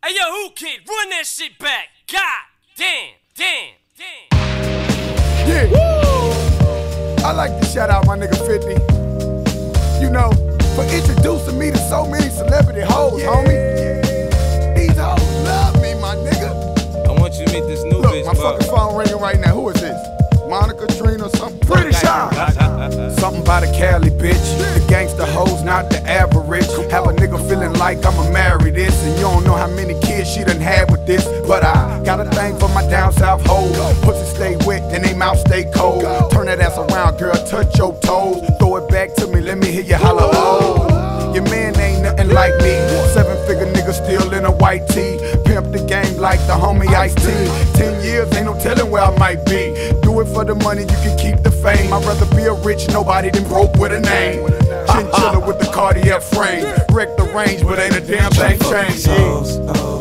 Hey yo, who kid? Run that shit back. God damn. Yeah. Woo! I like to shout out my nigga 50. You know, for introducing me to so many celebrity hoes, homie. Yeah. These hoes love me, my nigga. I want you to meet this new bitch. Look, my fucking phone ringing right now. Who is this? Monica, Trina, something? Pretty shy. Something about a Cali bitch. The gangster hoes, not the average. Have a nigga feeling like I'ma marry this. And you don't know how many kids she done had with this. But I got a thing for my down south hoes. Pussy stay wet and they mouth stay cold. Turn that ass around, girl, touch your toes. Throw it back to me, let me hear you holler, oh. Your man ain't nothing like me. 7-figure nigga still in a white tee. Pimp the game like the homie Ice-T. 10 years, ain't no telling where I might be. Do it for the money, you can keep the fame. I'd rather be a rich nobody than broke with a name. Chinchilla with the cardiac frame. Wreck the range, but ain't a damn thing changed. Hoes.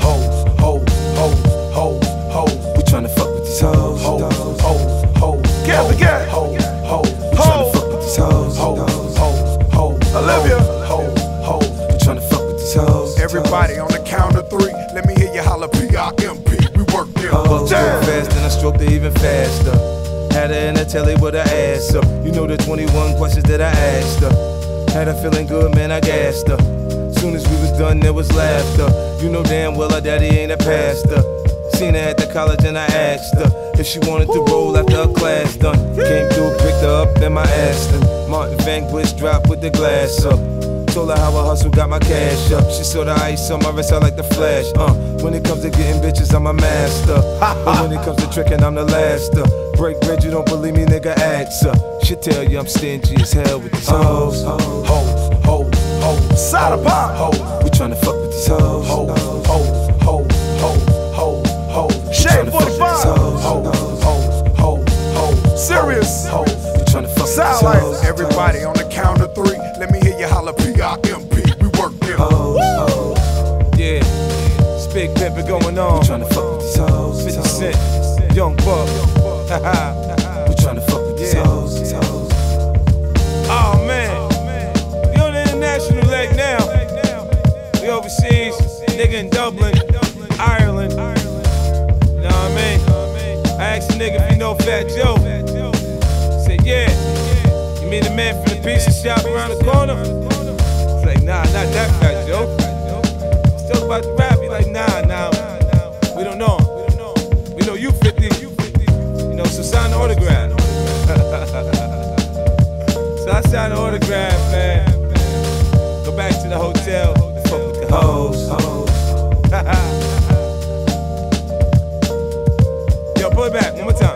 We tryna fuck with these hoes. Get. We tryna fuck with these hoes. Olivia. We tryna fuck with these hoes. Everybody on the count of 3, let me hear you holler PIMP. We work there. Stroke fast and I stroked her even faster. Had her in the telly with her ass up. You know the 21 questions that I asked her. Had her feeling good, man, I gassed her. Soon as we was done, there was laughter. You know damn well her daddy ain't a pastor. Seen her at the college and I asked her if she wanted to roll after her class done. Came through, picked her up, then my ass done. Martin Van Bush dropped with the glass up. Told her how I hustle, got my cash up. She saw the ice on my wrist, I like the flash. When it comes to getting bitches, I'm a master. But when it comes to tricking, I'm the laster. Break bread, you don't believe me, nigga, ask her. She tell you I'm stingy as hell with these hoes. Side of pop. We tryna fuck with these hoes. Shade 45. Serious. We tryna fuck with these Sound like hoes. everybody on the count of 3. Let me hear you holler PIMP. We work there. Yeah, it's Big Pimpin' going on. We tryna fuck with these hoes. 50 Cent, Young Buck. We tryna fuck with these hoes. Oh man, we on the international leg now. We overseas, nigga in Dublin, Ireland. You know what I mean? I asked a nigga if he know Fat Joe. Said yeah. You mean the man from the pizza shop around the corner? He's like, nah, not that Fat Joe. Still about to rap, he like, nah, we don't know him. We know you 50, you know, so sign the autograph. So I signed the autograph, man. Go back to the hotel, fuck with the hoes. Yo, pull it back, one more time.